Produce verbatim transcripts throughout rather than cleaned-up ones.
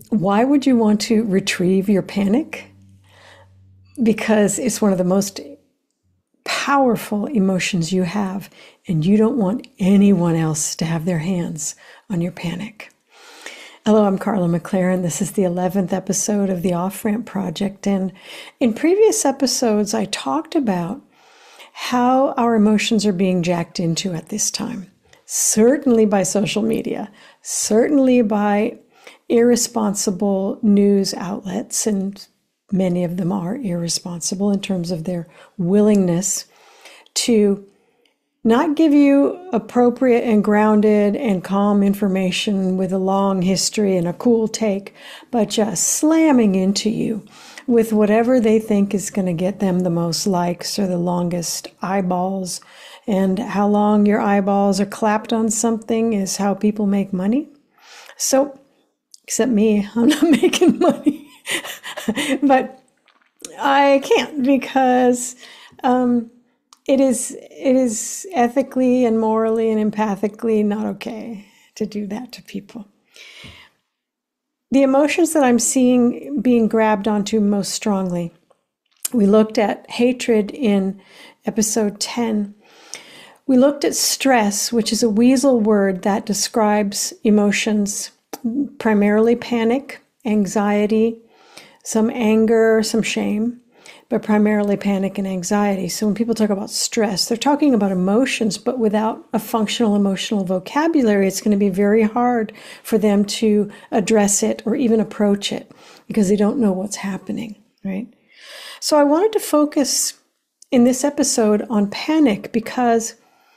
Why would you want to retrieve your panic? Because it's one of the most powerful emotions you have, and you don't want anyone else to have their hands on your panic. Hello, I'm Carla McLaren. This is the eleventh episode of the Off Ramp Project. And in previous episodes, I talked about how our emotions are being jacked into at this time. Certainly by social media, certainly by irresponsible news outlets, and many of them are irresponsible in terms of their willingness to not give you appropriate and grounded and calm information with a long history and a cool take, but just slamming into you with whatever they think is going to get them the most likes or the longest eyeballs. And how long your eyeballs are clapped on something is how people make money. So, except me, I'm not making money. But I can't, because um, it is it is ethically and morally and empathically not okay to do that to people. The emotions that I'm seeing being grabbed onto most strongly, we looked at hatred in episode ten. We looked at stress, which is a weasel word that describes emotions, primarily panic, anxiety, some anger, some shame, but primarily panic and anxiety. So when people talk about stress, they're talking about emotions, but without a functional emotional vocabulary, it's going to be very hard for them to address it or even approach it because they don't know what's happening, right? So I wanted to focus in this episode on panic because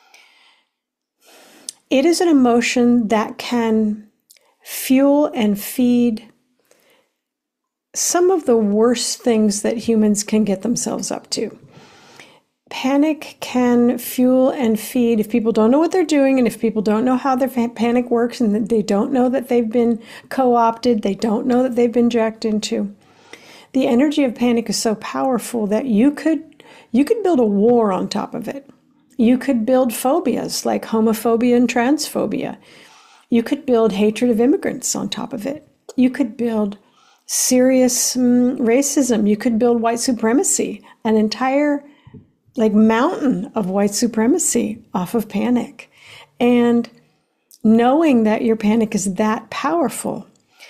it is an emotion that can fuel and feed some of the worst things that humans can get themselves up to. Panic can fuel and feed, if people don't know what they're doing, and if people don't know how their panic works, and that they don't know that they've been co-opted, they don't know that they've been jacked into. The energy of panic is so powerful that you could you could build a war on top of it. You could build phobias like homophobia and transphobia. You could build hatred of immigrants on top of it. You could build serious um, racism. You could build white supremacy, an entire like mountain of white supremacy off of panic. And knowing that your panic is that powerful,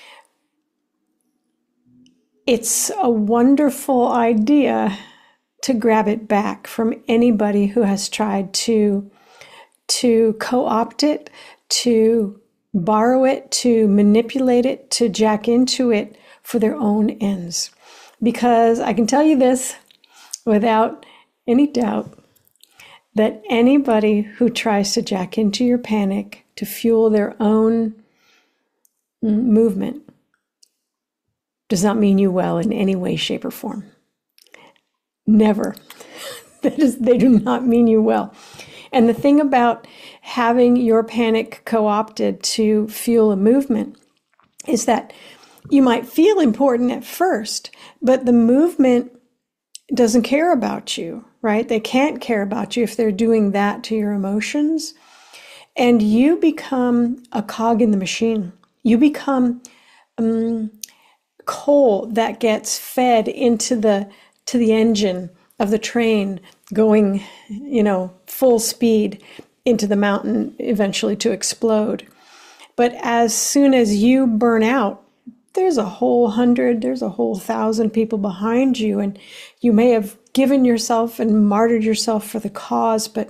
it's a wonderful idea to grab it back from anybody who has tried to, to co-opt it, to borrow it, to manipulate it, to jack into it for their own ends. Because I can tell you this without any doubt, that anybody who tries to jack into your panic to fuel their own movement does not mean you well in any way, shape, or form. Never. That is, they do not mean you well. And the thing about having your panic co-opted to fuel a movement is that you might feel important at first, but the movement doesn't care about you, right? They can't care about you if they're doing that to your emotions. And you become a cog in the machine. You become um, coal that gets fed into the to the engine of the train going, you know, full speed into the mountain, eventually to explode. But as soon as you burn out, there's a whole hundred, there's a whole thousand people behind you, and you may have given yourself and martyred yourself for the cause, but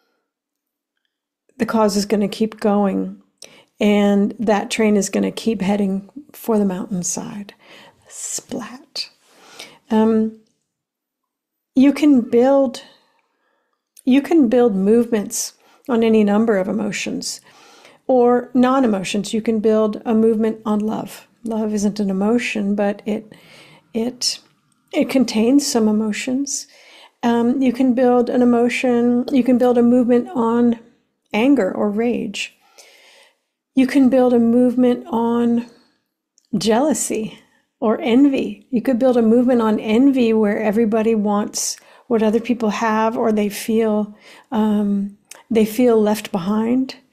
the cause is going to keep going, and that train is going to keep heading for the mountainside. Splat. Um, you can build, you can build movements on any number of emotions or non-emotions. You can build a movement on love. Love isn't an emotion, but it it it contains some emotions. Um, you can build an emotion, you can build a movement on anger or rage. You can build a movement on jealousy or envy. You could build a movement on envy where everybody wants what other people have, or they feel um, they feel left behind.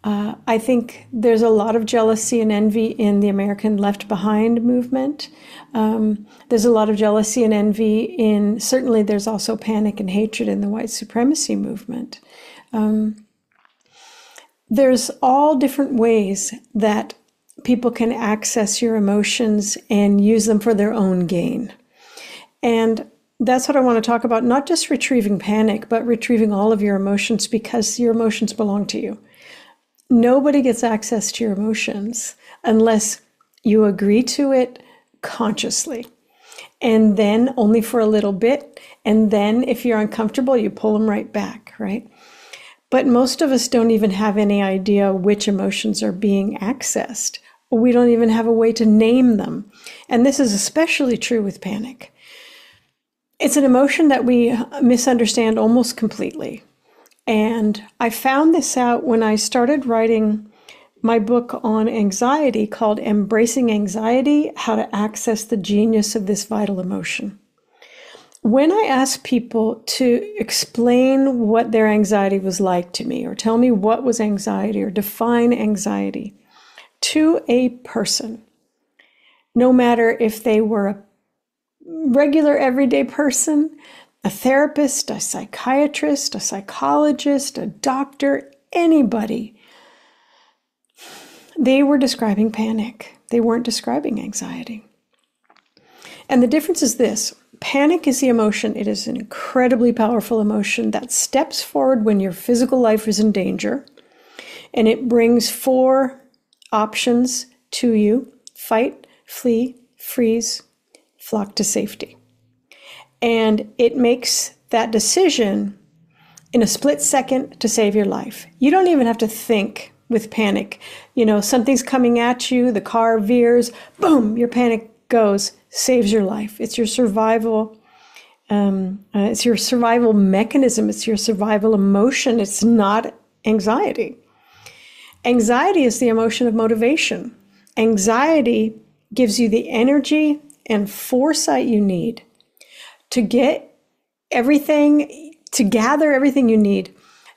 Uh, I think there's a lot of jealousy and envy in the American Left Behind movement. Um, there's a lot of jealousy and envy in, certainly there's also panic and hatred in the white supremacy movement. Um, there's all different ways that people can access your emotions and use them for their own gain. And that's what I want to talk about, not just retrieving panic, but retrieving all of your emotions, because your emotions belong to you. Nobody gets access to your emotions unless you agree to it consciously. And then only for a little bit. And then if you're uncomfortable, you pull them right back, right? But most of us don't even have any idea which emotions are being accessed. We don't even have a way to name them. And this is especially true with panic. It's an emotion that we misunderstand almost completely. And I found this out when I started writing my book on anxiety called Embracing Anxiety: How to Access the Genius of This Vital Emotion. When I asked people to explain what their anxiety was like to me, or tell me what was anxiety, or define anxiety to a person, no matter if they were a regular everyday person, a therapist, a psychiatrist, a psychologist, a doctor, anybody, they were describing panic. They weren't describing anxiety. And the difference is this: panic is the emotion. It is an incredibly powerful emotion that steps forward when your physical life is in danger. And it brings four options to you: fight, flee, freeze, flock to safety. And it makes that decision in a split second to save your life. You don't even have to think with panic. You know, something's coming at you, the car veers, boom, your panic goes, saves your life. It's your survival, um, uh, it's your survival mechanism. It's your survival emotion. It's not anxiety. Anxiety is the emotion of motivation. Anxiety gives you the energy and foresight you need to get everything, to gather everything you need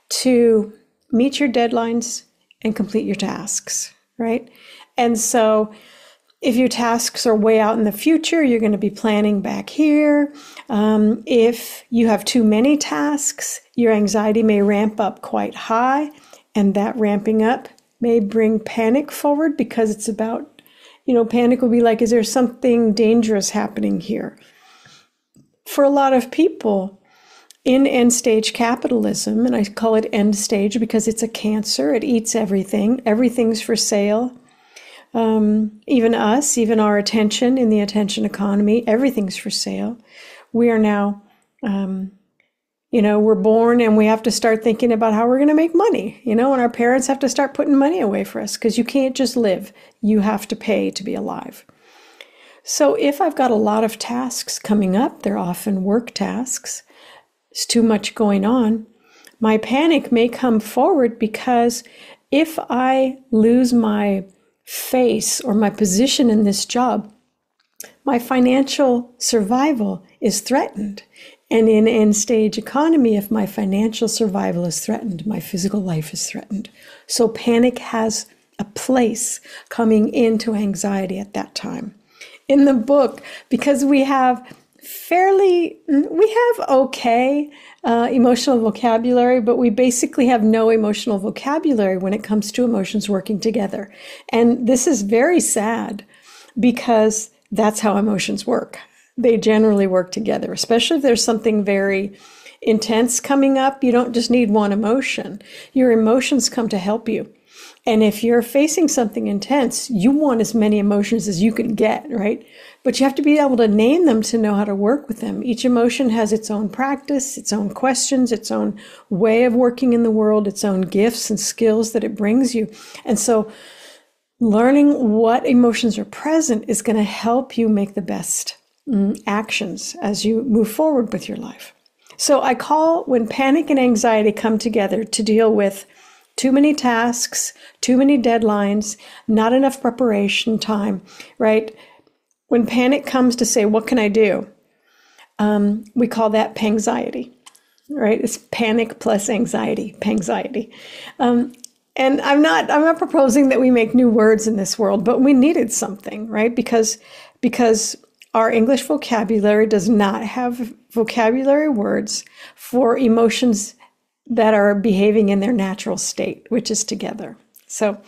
to meet your deadlines and complete your tasks, right? And so if your tasks are way out in the future, you're going to be planning back here. Um, if you have too many tasks, your anxiety may ramp up quite high, and that ramping up may bring panic forward, because it's about, you know, panic will be like, is there something dangerous happening here? For a lot of people in end stage capitalism, and I call it end stage because it's a cancer, it eats everything, everything's for sale. Um, even us, even our attention in the attention economy, everything's for sale. We are now, um, you know, we're born and we have to start thinking about how we're going to make money, you know, and our parents have to start putting money away for us, because you can't just live. You have to pay to be alive. So if I've got a lot of tasks coming up, they're often work tasks, there's too much going on, my panic may come forward, because if I lose my face or my position in this job, my financial survival is threatened. And in end stage economy, if my financial survival is threatened, my physical life is threatened. So panic has a place coming into anxiety at that time. In the book, because we have fairly, we have okay uh, emotional vocabulary, but we basically have no emotional vocabulary when it comes to emotions working together. And this is very sad, because that's how emotions work. They generally work together, especially if there's something very intense coming up. You don't just need one emotion. Your emotions come to help you. And if you're facing something intense, you want as many emotions as you can get, right? But you have to be able to name them to know how to work with them. Each emotion has its own practice, its own questions, its own way of working in the world, its own gifts and skills that it brings you. And so learning what emotions are present is going to help you make the best mm, actions as you move forward with your life. So I call when panic and anxiety come together to deal with too many tasks, too many deadlines, not enough preparation time, right? When panic comes to say, what can I do? Um, we call that pangxiety, right? It's panic plus anxiety, pangxiety. Um, And I'm not I'm not proposing that we make new words in this world, but we needed something, right? Because because our English vocabulary does not have vocabulary words for emotions that are behaving in their natural state, which is together. So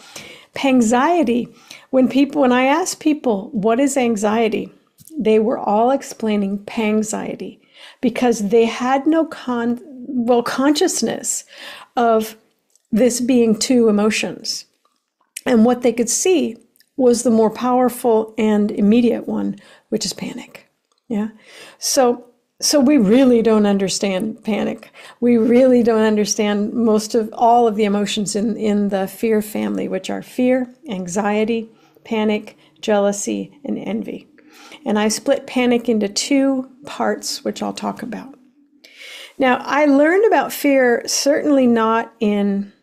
anxiety, when people when I ask people what is anxiety, they were all explaining anxiety because they had no con well consciousness of this being two emotions. And what they could see was the more powerful and immediate one, which is panic. Yeah. So so we really don't understand panic. We really don't understand most of all of the emotions in, in the fear family, which are fear, anxiety, panic, jealousy, and envy. And I split panic into two parts, which I'll talk about. Now, I learned about fear certainly not in,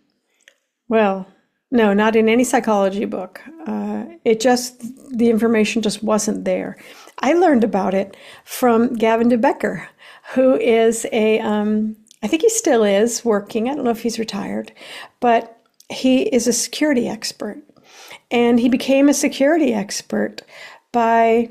well, no, not in any psychology book. Uh, it just, the information just wasn't there. I learned about it from Gavin de Becker, who is a, um, I think he still is working. I don't know if he's retired, but he is a security expert. And he became a security expert by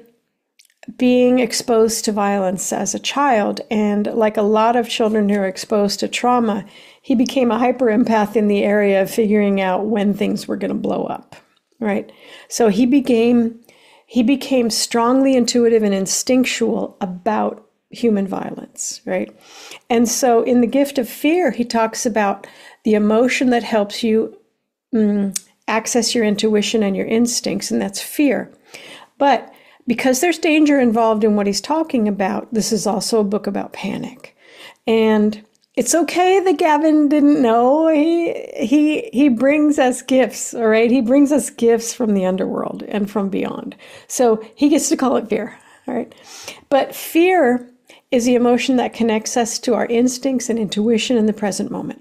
being exposed to violence as a child. And like a lot of children who are exposed to trauma, he became a hyper empath in the area of figuring out when things were going to blow up, right? So he became he became strongly intuitive and instinctual about human violence, right? And so in The Gift of Fear, he talks about the emotion that helps you mm, access your intuition and your instincts, and that's fear. But because there's danger involved in what he's talking about, this is also a book about panic. And it's okay that Gavin didn't know. He he he brings us gifts, all right? He brings us gifts from the underworld and from beyond. So he gets to call it fear, all right? But fear is the emotion that connects us to our instincts and intuition in the present moment.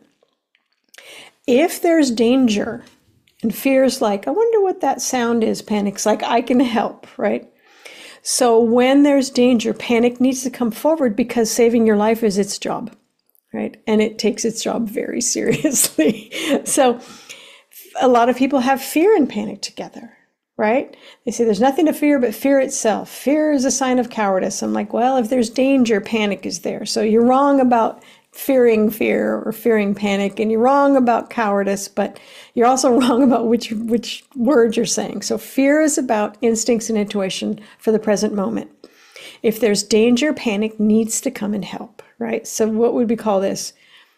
If there's danger, and fear's like, I wonder what that sound is, panic's like, I can help, right? So when there's danger, panic needs to come forward because saving your life is its job. Right? And it takes its job very seriously. So a lot of people have fear and panic together, right? They say there's nothing to fear but fear itself. Fear is a sign of cowardice. I'm like, well, if there's danger, panic is there. So you're wrong about fearing fear or fearing panic, and you're wrong about cowardice, but you're also wrong about which which word you're saying. So fear is about instincts and intuition for the present moment. If there's danger, panic needs to come and help, right? So what would we call this?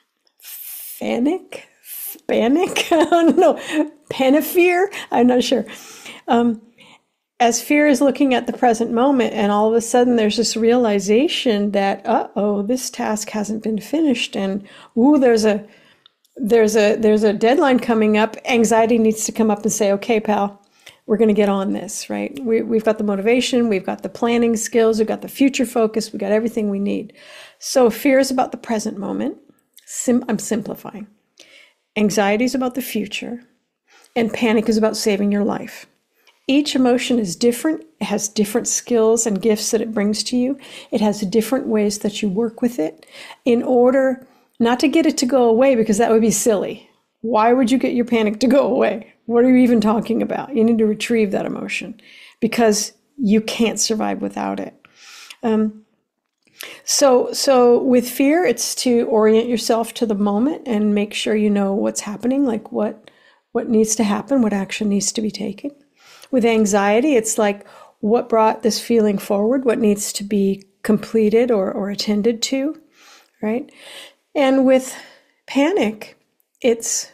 Panic? Panic? I don't know. Panifear? I'm not sure. Um, as fear is looking at the present moment, and all of a sudden there's this realization that, uh-oh, this task hasn't been finished, and ooh, there's a there's a there's a deadline coming up. Anxiety needs to come up and say, okay, pal, we're going to get on this, right? We, we've got the motivation, we've got the planning skills, we've got the future focus, we've got everything we need. So fear is about the present moment. Sim- I'm simplifying. Anxiety is about the future, and panic is about saving your life. Each emotion is different. It has different skills and gifts that it brings to you. It has different ways that you work with it in order not to get it to go away, because that would be silly. Why would you get your panic to go away? What are you even talking about? You need to retrieve that emotion because you can't survive without it. Um, so, so with fear, it's to orient yourself to the moment and make sure you know what's happening, like what, what needs to happen, what action needs to be taken. With anxiety, it's like what brought this feeling forward, what needs to be completed or, or attended to, right? And with panic, it's,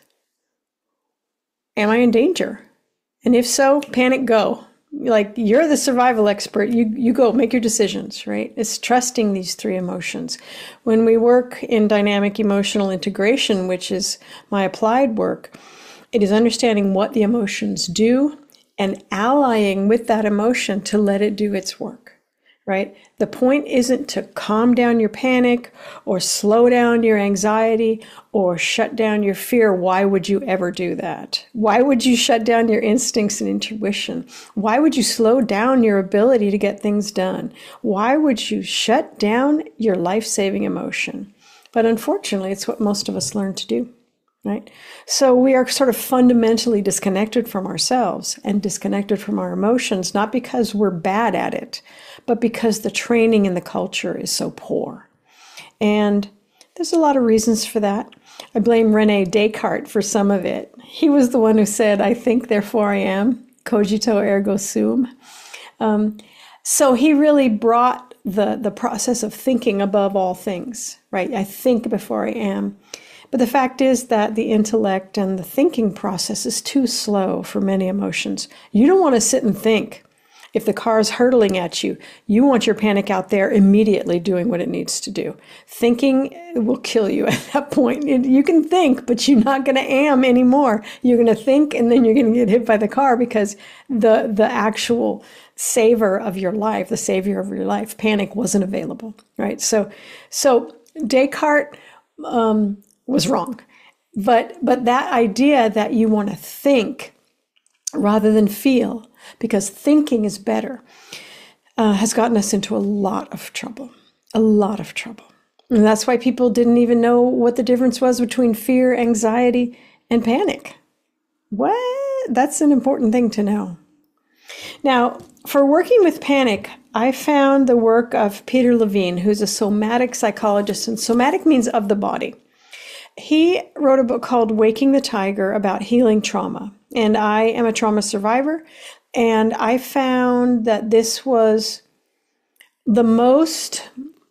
am I in danger? And if so, panic, go. Like, you're the survival expert. You you go, make your decisions, right? It's trusting these three emotions. When we work in dynamic emotional integration, which is my applied work, it is understanding what the emotions do and allying with that emotion to let it do its work, right? The point isn't to calm down your panic or slow down your anxiety or shut down your fear. Why would you ever do that? Why would you shut down your instincts and intuition? Why would you slow down your ability to get things done? Why would you shut down your life-saving emotion? But unfortunately, it's what most of us learn to do. right? So we are sort of fundamentally disconnected from ourselves and disconnected from our emotions, not because we're bad at it, but because the training in the culture is so poor. And there's a lot of reasons for that. I blame Rene Descartes for some of it. He was the one who said, I think, therefore I am, cogito ergo sum. Um, so he really brought the, the process of thinking above all things, right? I think before I am. But the fact is that the intellect and the thinking process is too slow for many emotions. You don't want to sit and think. If the car is hurtling at you, you want your panic out there immediately doing what it needs to do. Thinking will kill you at that point. You can think, but you're not going to am anymore. You're going to think, and then you're going to get hit by the car because the, the actual saver of your life, the savior of your life, panic wasn't available, right? So, so Descartes um, was wrong. But, but that idea that you want to think rather than feel, because thinking is better, uh, has gotten us into a lot of trouble, a lot of trouble. And that's why people didn't even know what the difference was between fear, anxiety, and panic. What? That's an important thing to know. Now, for working with panic, I found the work of Peter Levine, who's a somatic psychologist, and somatic means of the body. He wrote a book called Waking the Tiger about healing trauma. And I am a trauma survivor. And I found that this was the most,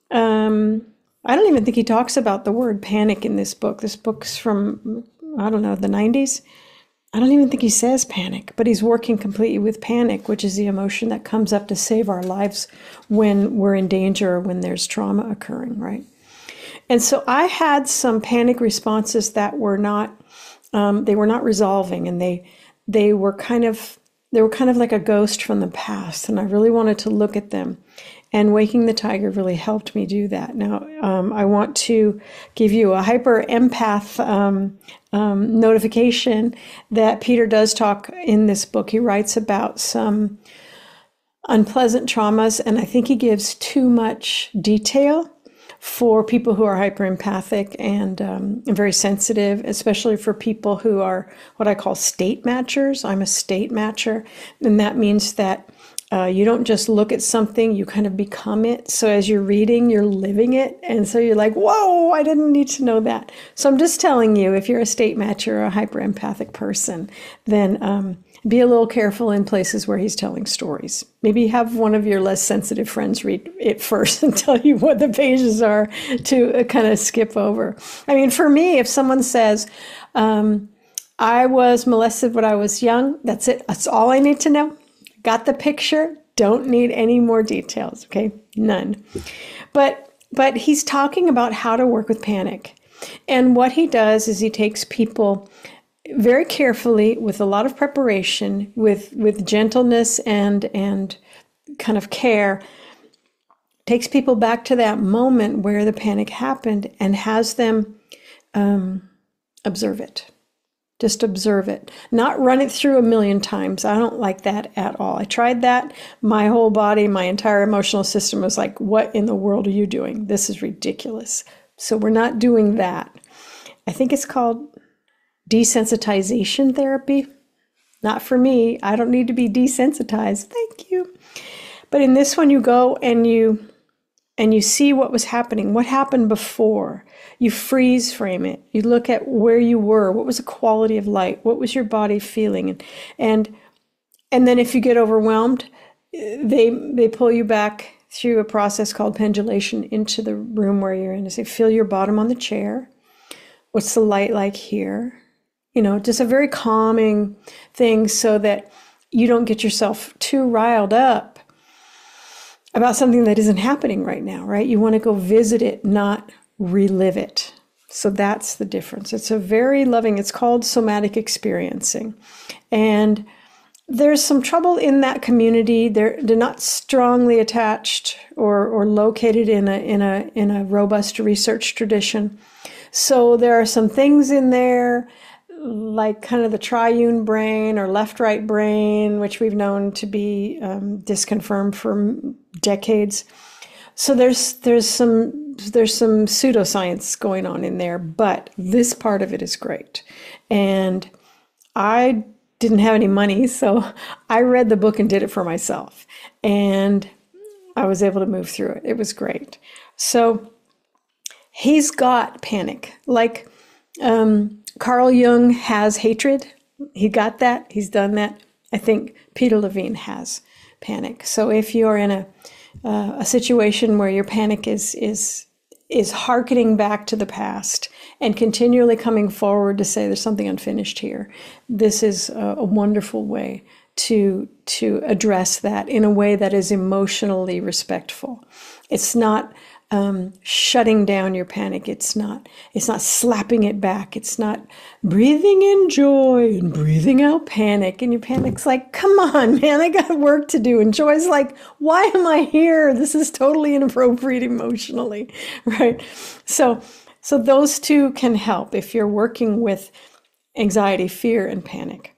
um, I don't even think he talks about the word panic in this book. This book's from, I don't know, the nineties. I don't even think he says panic, but he's working completely with panic, which is the emotion that comes up to save our lives when we're in danger or when there's trauma occurring, right? And so I had some panic responses that were not, um, they were not resolving, and they, they were kind of, they were kind of like a ghost from the past, and I really wanted to look at them. And Waking the Tiger really helped me do that. Now, um, I want to give you a hyper empath um, um, notification that Peter does talk in this book. He writes about some unpleasant traumas, and I think he gives too much detail for people who are hyper-empathic and um, very sensitive, especially for people who are what I call state matchers. I'm a state matcher, and that means that uh, you don't just look at something, you kind of become it. So as you're reading, you're living it, and so you're like, whoa, I didn't need to know that. So I'm just telling you, if you're a state matcher or a hyper-empathic person, then um, be a little careful in places where he's telling stories. Maybe have one of your less sensitive friends read it first and tell you what the pages are to uh, kind of skip over. I mean, for me, if someone says, um, I was molested when I was young, that's it. That's all I need to know. Got the picture. Don't need any more details. Okay, none. But but he's talking about how to work with panic. And what he does is he takes people very carefully, with a lot of preparation, with, with gentleness and, and kind of care, takes people back to that moment where the panic happened and has them um, observe it. Just observe it. Not run it through a million times. I don't like that at all. I tried that. My whole body, my entire emotional system was like, what in the world are you doing? This is ridiculous. So we're not doing that. I think it's called desensitization therapy. Not for me. I don't need to be desensitized. Thank you. But in this one, you go and you and you see what was happening, what happened before. You freeze frame it. You look at where you were. What was the quality of light? What was your body feeling? And and and then if you get overwhelmed, they they pull you back through a process called pendulation into the room where you're in. They say, feel your bottom on the chair. What's the light like here? You know, just a very calming thing so that you don't get yourself too riled up about something that isn't happening right now, right? You want to go visit it, not relive it. So that's the difference. It's a very loving, it's called somatic experiencing. And there's some trouble in that community. They're they're not strongly attached or or located in a in a in a robust research tradition. So there are some things in there, like kind of the triune brain or left-right brain, which we've known to be um, disconfirmed for decades. So there's there's some there's some pseudoscience going on in there, but this part of it is great. And I didn't have any money, so I read the book and did it for myself. And I was able to move through it. It was great. So he's got panic. Like um, Carl Jung has hatred. He got that. He's done that. I think Peter Levine has panic. So if you're in a uh, a situation where your panic is is is hearkening back to the past and continually coming forward to say there's something unfinished here, this is a, a wonderful way to to address that in a way that is emotionally respectful. It's not um, shutting down your panic. It's not it's not slapping it back. It's not breathing in joy and breathing out panic. And your panic's like, come on, man, I got work to do. And joy's like, why am I here? This is totally inappropriate emotionally, right? So, so those two can help if you're working with anxiety, fear, and panic.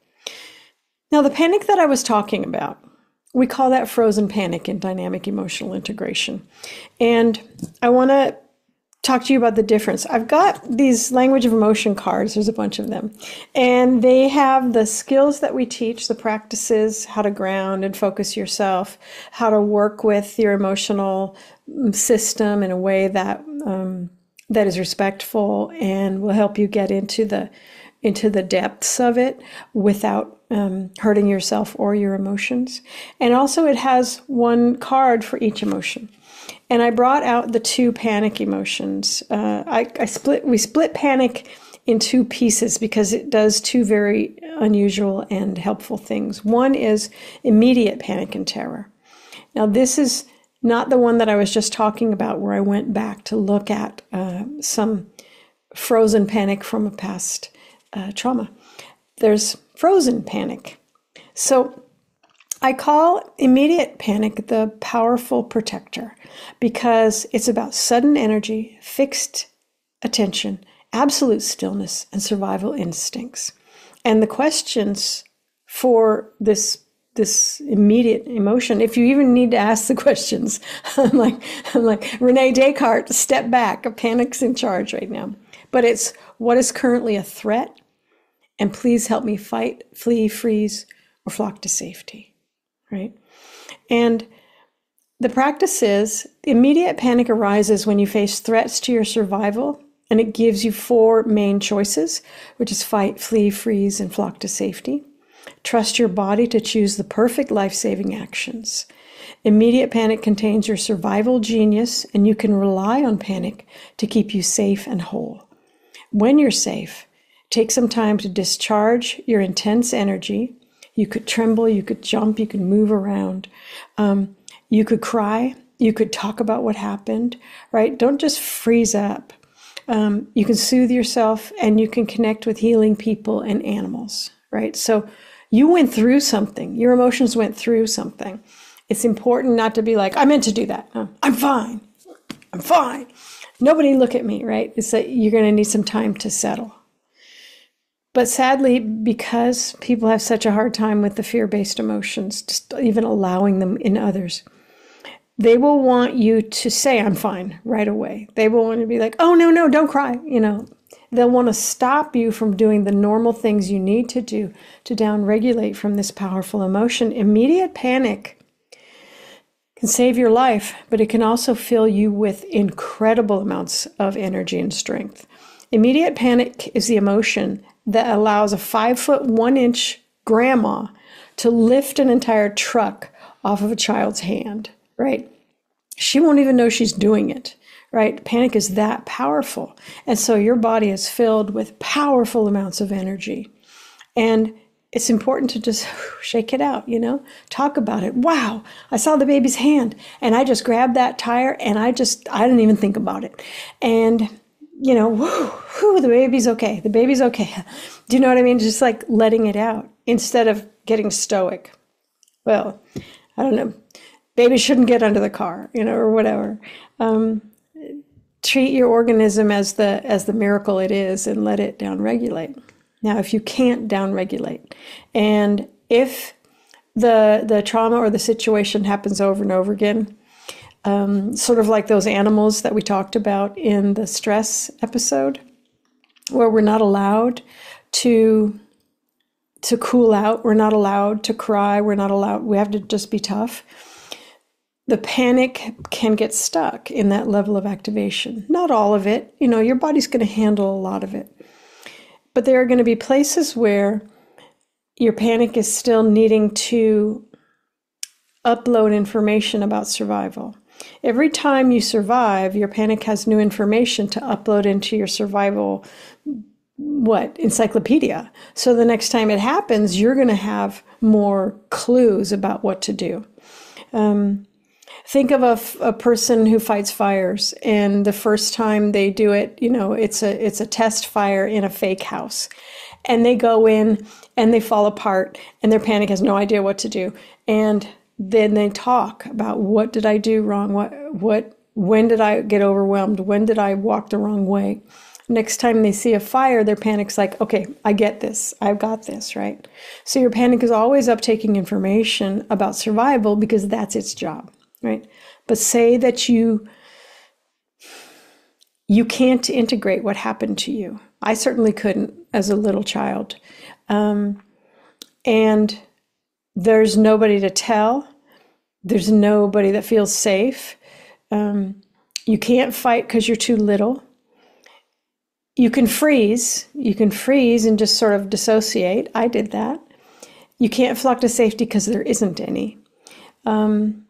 Now, the panic that I was talking about, we call that frozen panic in dynamic emotional integration. And I want to talk to you about the difference. I've got these language of emotion cards. There's a bunch of them. And they have the skills that we teach, the practices, how to ground and focus yourself, how to work with your emotional system in a way that um, that is respectful and will help you get into the into the depths of it without um, hurting yourself or your emotions. And also it has one card for each emotion. And I brought out the two panic emotions. Uh, I, I split, we split panic in two pieces because it does two very unusual and helpful things. One is immediate panic and terror. Now this is not the one that I was just talking about where I went back to look at uh, some frozen panic from a past Uh, trauma. There's frozen panic. So I call immediate panic the powerful protector because it's about sudden energy, fixed attention, absolute stillness, and survival instincts. And the questions for this this immediate emotion, if you even need to ask the questions, I'm like, I'm like Rene Descartes, step back, a panic's in charge right now. But it's what is currently a threat, and please help me fight, flee, freeze, or flock to safety, right? And the practice is immediate panic arises when you face threats to your survival, and it gives you four main choices, which is fight, flee, freeze, and flock to safety. Trust your body to choose the perfect life-saving actions. Immediate panic contains your survival genius, and you can rely on panic to keep you safe and whole. When you're safe, take some time to discharge your intense energy. You could tremble, you could jump, you could move around. Um, you could cry, you could talk about what happened, right? Don't just freeze up. Um, you can soothe yourself and you can connect with healing people and animals, right? So you went through something. Your emotions went through something. It's important not to be like, I meant to do that. No, I'm fine. I'm fine. Nobody look at me, right? It's that you're going to need some time to settle. But sadly, because people have such a hard time with the fear-based emotions, just even allowing them in others, they will want you to say, I'm fine, right away. They will want to be like, oh, no, no, don't cry. You know, they'll want to stop you from doing the normal things you need to do to downregulate from this powerful emotion. Immediate panic can save your life, but it can also fill you with incredible amounts of energy and strength. Immediate panic is the emotion that allows a five foot, one inch grandma to lift an entire truck off of a child's hand, right? She won't even know she's doing it, right? Panic is that powerful. And so your body is filled with powerful amounts of energy. And it's important to just shake it out, you know, talk about it. Wow, I saw the baby's hand and I just grabbed that tire and I just, I didn't even think about it. And, you know, whoo, whoo, the baby's okay. The baby's okay. Do you know what I mean? Just like letting it out instead of getting stoic. Well, I don't know. Baby shouldn't get under the car, you know, or whatever. Um, treat your organism as the as the miracle it is and let it downregulate. Now, if you can't downregulate, and if the the trauma or the situation happens over and over again, um, sort of like those animals that we talked about in the stress episode, where we're not allowed to to cool out, we're not allowed to cry, we're not allowed, we have to just be tough. The panic can get stuck in that level of activation. Not all of it, you know, your body's going to handle a lot of it. But there are going to be places where your panic is still needing to upload information about survival. Every time you survive, your panic has new information to upload into your survival, what, encyclopedia. So the next time it happens, you're going to have more clues about what to do. Um, think of a, a person who fights fires, and the first time they do it, you know, it's a it's a test fire in a fake house. And they go in and they fall apart, and their panic has no idea what to do. And then they talk about, what did I do wrong? What, what, when did I get overwhelmed? When did I walk the wrong way? Next time they see a fire, their panic's like, okay, I get this. I've got this, right? So your panic is always uptaking information about survival because that's its job, right? But say that you, you can't integrate what happened to you. I certainly couldn't as a little child. Um, and there's nobody to tell. There's nobody that feels safe. Um, you can't fight because you're too little. You can freeze. You can freeze and just sort of dissociate. I did that. You can't flock to safety because there isn't any. Um,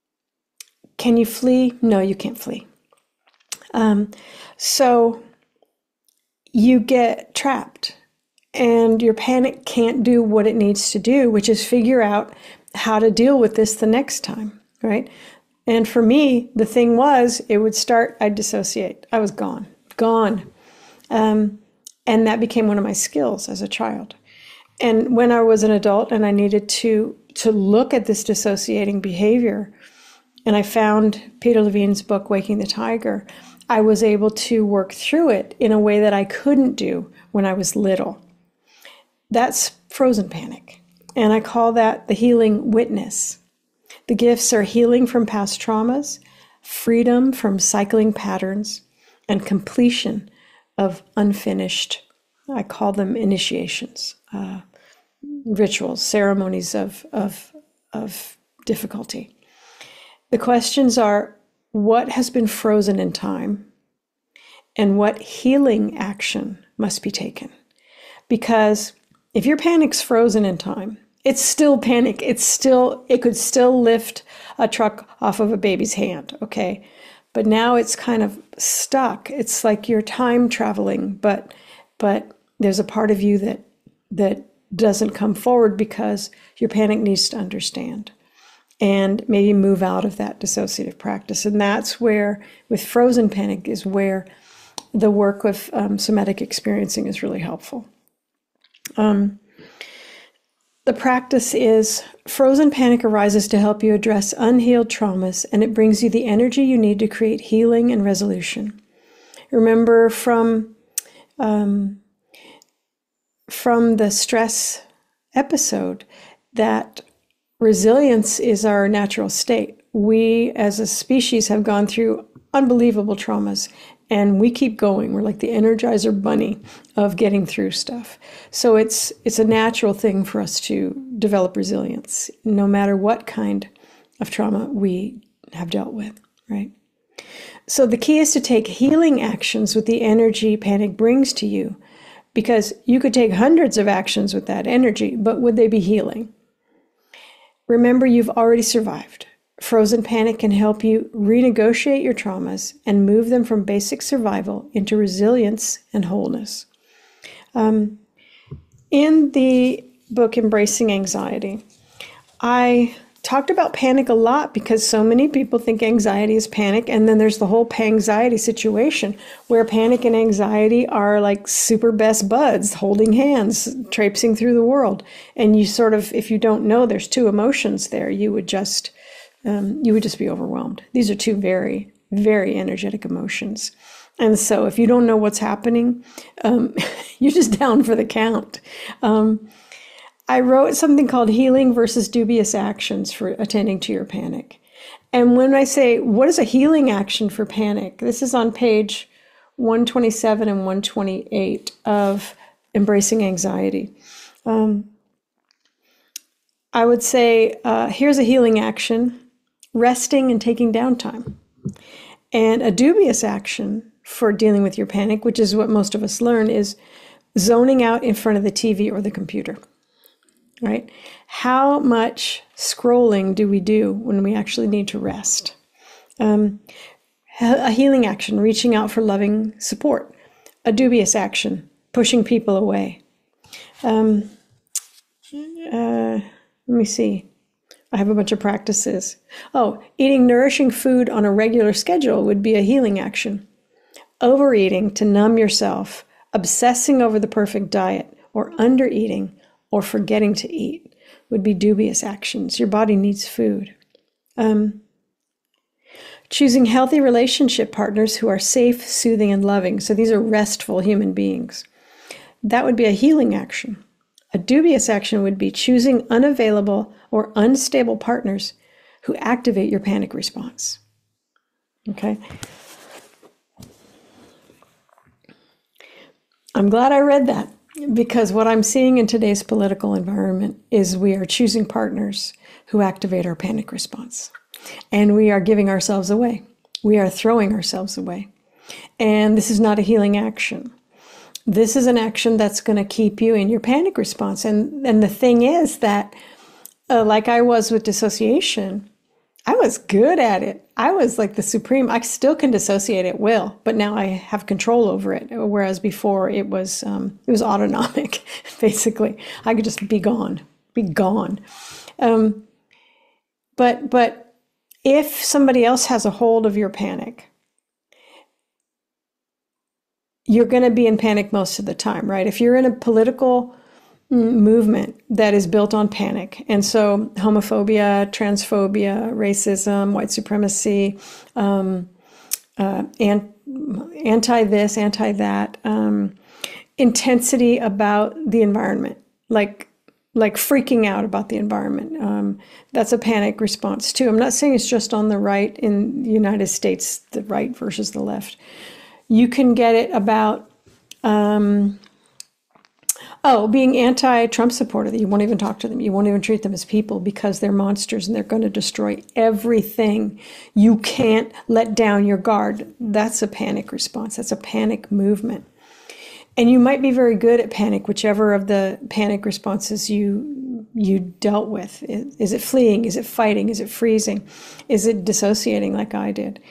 can you flee? No, you can't flee. Um, so you get trapped, and your panic can't do what it needs to do, which is figure out how to deal with this the next time, right? And for me, the thing was, it would start, I'd dissociate. I was gone, gone. Um, and that became one of my skills as a child. And when I was an adult and I needed to, to look at this dissociating behavior, and I found Peter Levine's book, Waking the Tiger, I was able to work through it in a way that I couldn't do when I was little. That's frozen panic. And I call that the healing witness. The gifts are healing from past traumas, freedom from cycling patterns, and completion of unfinished, I call them initiations, uh, rituals, ceremonies of, of, of difficulty. The questions are, what has been frozen in time, and what healing action must be taken? Because if your panic's frozen in time, it's still panic. It's still, it could still lift a truck off of a baby's hand, okay? But now it's kind of stuck. It's like you're time traveling, but but there's a part of you that that doesn't come forward because your panic needs to understand and maybe move out of that dissociative practice. And that's where, with frozen panic, is where the work with um, somatic experiencing is really helpful. Um, the practice is, frozen panic arises to help you address unhealed traumas, and it brings you the energy you need to create healing and resolution. Remember from, um, from the stress episode that resilience is our natural state. We, as a species, have gone through unbelievable traumas, and we keep going. We're like the Energizer bunny of getting through stuff. So it's it's a natural thing for us to develop resilience, no matter what kind of trauma we have dealt with, right? So the key is to take healing actions with the energy panic brings to you, because you could take hundreds of actions with that energy, but would they be healing? Remember, you've already survived. Frozen panic can help you renegotiate your traumas and move them from basic survival into resilience and wholeness. Um, in the book, Embracing Anxiety, I talked about panic a lot because so many people think anxiety is panic, and then there's the whole panxiety situation where panic and anxiety are like super best buds, holding hands, traipsing through the world. And you sort of, if you don't know there's two emotions there, you would just Um, you would just be overwhelmed. These are two very, very energetic emotions. And so if you don't know what's happening, um, you're just down for the count. Um, I wrote something called Healing versus Dubious Actions for Attending to Your Panic. And when I say, what is a healing action for panic? This is on page one twenty-seven and one twenty-eight of Embracing Anxiety. Um, I would say, uh, here's a healing action: resting and taking downtime. And a dubious action for dealing with your panic, which is what most of us learn, is zoning out in front of the T V or the computer, right? How much scrolling do we do when we actually need to rest? Um, a healing action: reaching out for loving support. A dubious action: pushing people away. Um, uh, let me see. I have a bunch of practices. Oh, eating nourishing food on a regular schedule would be a healing action. Overeating to numb yourself, obsessing over the perfect diet, or undereating, or forgetting to eat would be dubious actions. Your body needs food. Um, choosing healthy relationship partners who are safe, soothing, and loving. So these are restful human beings. That would be a healing action. A dubious action would be choosing unavailable or unstable partners who activate your panic response. Okay? I'm glad I read that, because what I'm seeing in today's political environment is we are choosing partners who activate our panic response. And we are giving ourselves away. We are throwing ourselves away. And this is not a healing action. This is an action that's going to keep you in your panic response. And, and the thing is that, uh, like I was with dissociation, I was good at it. I was like the supreme. I still can dissociate at will, but now I have control over it. Whereas before it was um, it was autonomic, basically. I could just be gone, be gone. Um, but but if somebody else has a hold of your panic, you're going to be in panic most of the time, right? If you're in a political movement that is built on panic, and so homophobia, transphobia, racism, white supremacy, um, uh, and anti this, anti that, um, intensity about the environment, like like freaking out about the environment. Um, that's a panic response too. I'm not saying it's just on the right in the United States, the right versus the left. You can get it about, um, oh, being anti-Trump supporter, that you won't even talk to them. You won't even treat them as people because they're monsters and they're going to destroy everything. You can't let down your guard. That's a panic response. That's a panic movement. And you might be very good at panic, whichever of the panic responses you you dealt with. Is it fleeing? Is it fighting? Is it freezing? Is it dissociating like I did?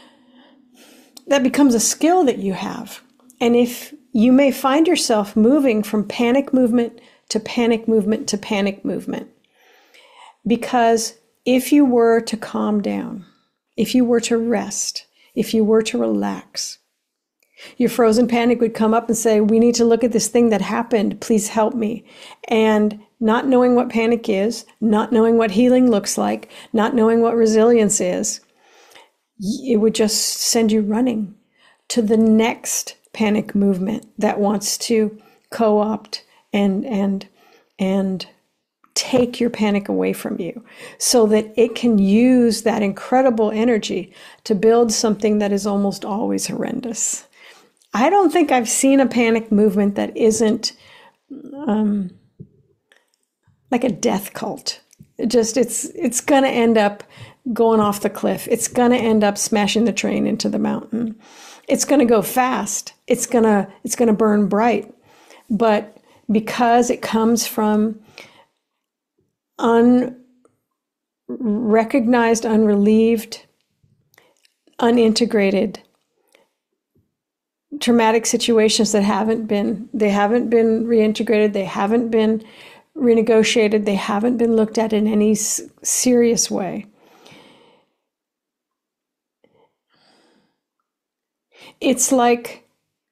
That becomes a skill that you have. And if you may find yourself moving from panic movement to panic movement to panic movement, because if you were to calm down, if you were to rest, if you were to relax, your frozen panic would come up and say, we need to look at this thing that happened. Please help me. And not knowing what panic is, not knowing what healing looks like, not knowing what resilience is, it would just send you running to the next panic movement that wants to co-opt and and and take your panic away from you so that it can use that incredible energy to build something that is almost always horrendous. I don't think I've seen a panic movement that isn't um, like a death cult. It just it's it's going to end up going off the cliff. It's going to end up smashing the train into the mountain. It's going to go fast. It's going to it's going to burn bright. But because it comes from unrecognized, unrelieved, unintegrated traumatic situations that haven't been they haven't been reintegrated, they haven't been renegotiated, they haven't been looked at in any s- serious way. It's like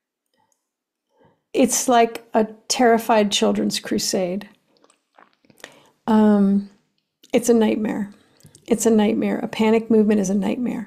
it's like a terrified children's crusade. Um, it's a nightmare. It's a nightmare. A panic movement is a nightmare.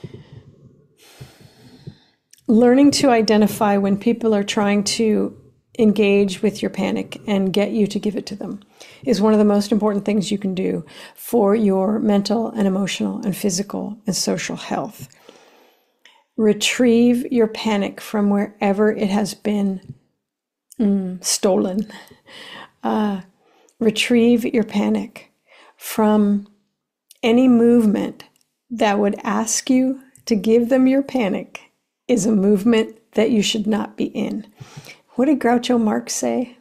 Learning to identify when people are trying to engage with your panic and get you to give it to them is one of the most important things you can do for your mental and emotional and physical and social health. Retrieve your panic from wherever it has been mm, stolen. Uh, retrieve your panic from any movement that would ask you to give them your panic is a movement that you should not be in. What did Groucho Marx say?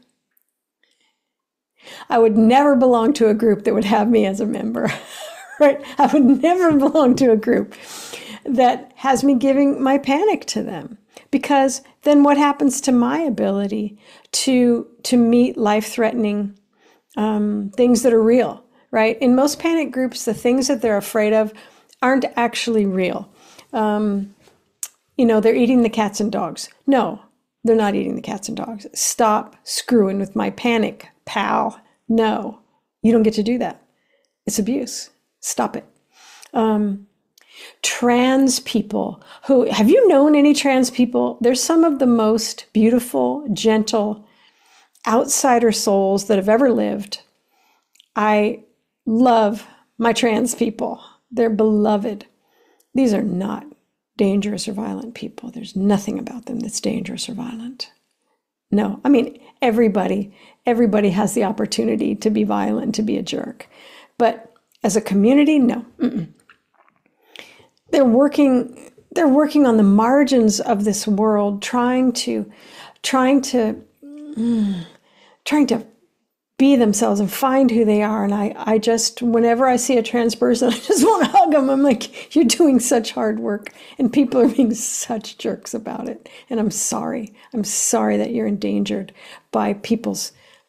I would never belong to a group that would have me as a member, right? I would never belong to a group that has me giving my panic to them, because then what happens to my ability to, to meet life-threatening um, things that are real, right? In most panic groups, the things that they're afraid of aren't actually real. Um, you know, they're eating the cats and dogs. No, they're not eating the cats and dogs. Stop screwing with my panic, pal. No, you don't get to do that. It's abuse. Stop it. Um, trans people who, have you known any trans people? They're some of the most beautiful, gentle, outsider souls that have ever lived. I love my trans people. They're beloved. These are not dangerous or violent people. There's nothing about them that's dangerous or violent. No, I mean, everybody, everybody has the opportunity to be violent, to be a jerk. But as a community, no. Mm-mm. They're working, they're working on the margins of this world, trying to, trying to, mm, trying to be themselves and find who they are. And I, I just, whenever I see a trans person, I just want to hug them. I'm like, you're doing such hard work and people are being such jerks about it. And I'm sorry. I'm sorry that you're endangered by people's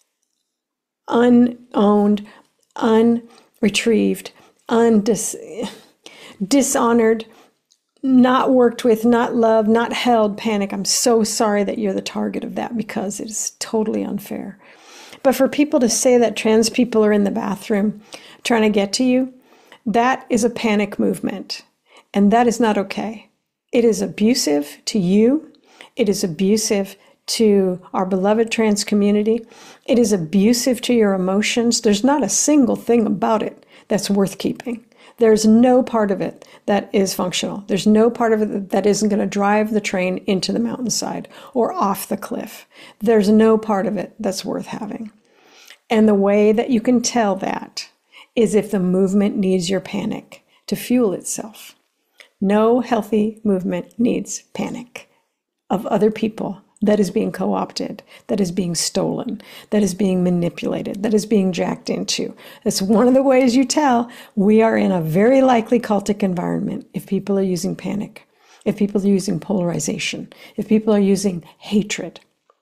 unowned, unretrieved, undis, dishonored, not worked with, not loved, not held panic. I'm so sorry that you're the target of that, because it is totally unfair. But for people to say that trans people are in the bathroom trying to get to you, that is a panic movement. And that is not okay. It is abusive to you. It is abusive to our beloved trans community. It is abusive to your emotions. There's not a single thing about it that's worth keeping. There's no part of it that is functional. There's no part of it that isn't going to drive the train into the mountainside or off the cliff. There's no part of it that's worth having. And the way that you can tell that is if the movement needs your panic to fuel itself. No healthy movement needs panic of other people that is being co-opted, that is being stolen, that is being manipulated, that is being jacked into. That's one of the ways you tell we are in a very likely cultic environment if people are using panic, if people are using polarization, if people are using hatred.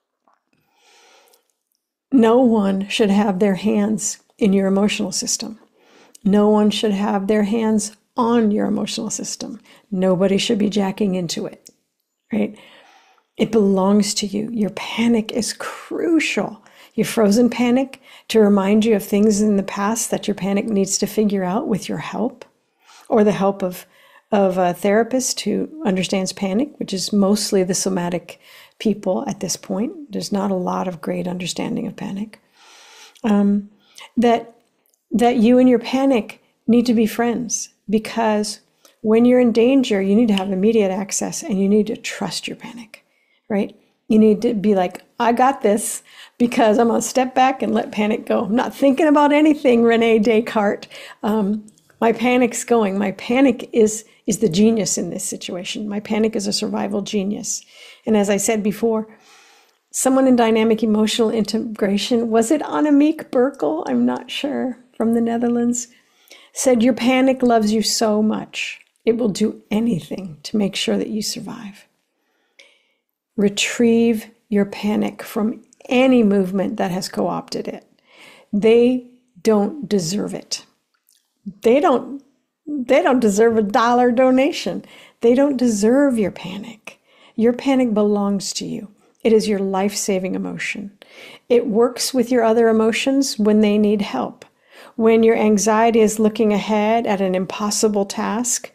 No one should have their hands in your emotional system. No one should have their hands on your emotional system. Nobody should be jacking into it, right? It belongs to you. Your panic is crucial. Your frozen panic to remind you of things in the past that your panic needs to figure out with your help, or the help of, of a therapist who understands panic, which is mostly the somatic people at this point. There's not a lot of great understanding of panic. Um, that, that you and your panic need to be friends, because when you're in danger, you need to have immediate access and you need to trust your panic. Right? You need to be like, I got this, because I'm going to step back and let panic go. I'm not thinking about anything, Rene Descartes. Um, my panic's going. My panic is, is the genius in this situation. My panic is a survival genius. And as I said before, someone in dynamic emotional integration, was it Annemiek Berkel? I'm not sure, from the Netherlands, said, your panic loves you so much, it will do anything to make sure that you survive. Retrieve your panic from any movement that has co-opted it. They don't deserve it. They don't, they don't deserve a dollar donation. They don't deserve your panic. Your panic belongs to you. It is your life-saving emotion. It works with your other emotions when they need help. When your anxiety is looking ahead at an impossible task,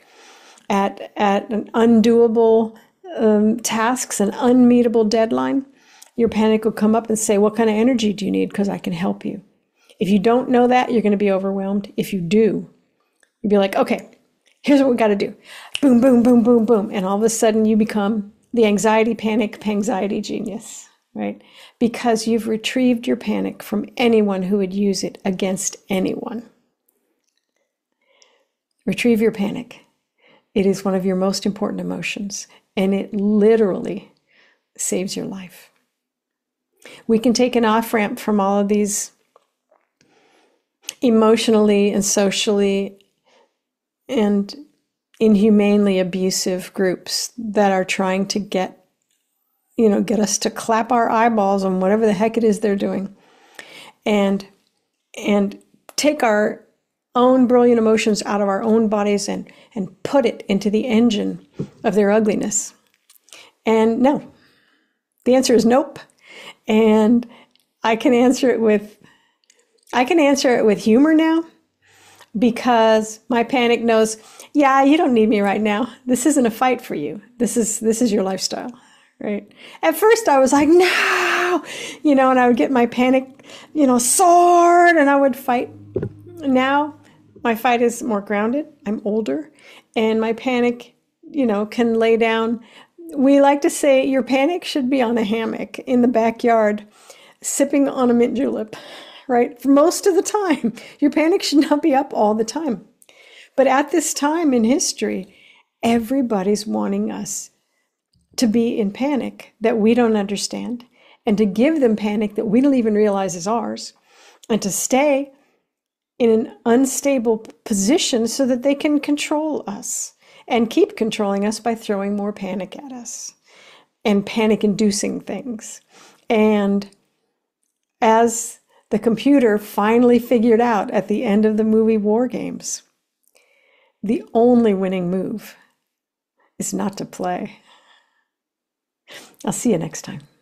at, at an undoable Um, tasks, an unmeetable deadline, your panic will come up and say, what kind of energy do you need? Because I can help you. If you don't know that, you're going to be overwhelmed. If you do, you'll be like, okay, here's what we got to do. Boom, boom, boom, boom, boom. And all of a sudden you become the anxiety panic, anxiety genius, right? Because you've retrieved your panic from anyone who would use it against anyone. Retrieve your panic. It is one of your most important emotions, and it literally saves your life. We can take an off-ramp from all of these emotionally and socially and inhumanely abusive groups that are trying to get, you know, get us to clap our eyeballs on whatever the heck it is they're doing, and and take our own brilliant emotions out of our own bodies and and put it into the engine of their ugliness. And no, the answer is nope. And I can answer it with I can answer it with humor now, because my panic knows, yeah, you don't need me right now. This isn't a fight for you. This is this is your lifestyle, right? At first I was like, no, you know, and I would get my panic, you know, sword, and I would fight. Now my fight is more grounded. I'm older, and my panic, you know, can lay down. We like to say your panic should be on a hammock in the backyard, sipping on a mint julep, right? For most of the time. Your panic should not be up all the time. But at this time in history, everybody's wanting us to be in panic that we don't understand, and to give them panic that we don't even realize is ours, and to stay in an unstable position so that they can control us and keep controlling us by throwing more panic at us and panic-inducing things. And as the computer finally figured out at the end of the movie War Games, the only winning move is not to play. I'll see you next time.